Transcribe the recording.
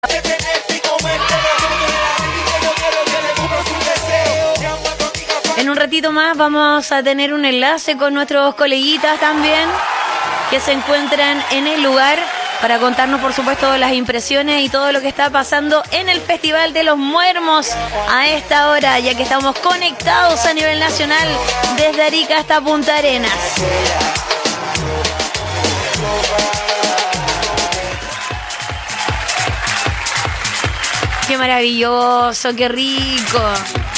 En un ratito más vamos a tener un enlace con nuestros coleguitas también que se encuentran en el lugar para contarnos, por supuesto, las impresiones y todo lo que está pasando en el Festival de los Muermos a esta hora, ya que estamos conectados a nivel nacional desde Arica hasta Punta Arenas. Qué maravilloso, qué rico.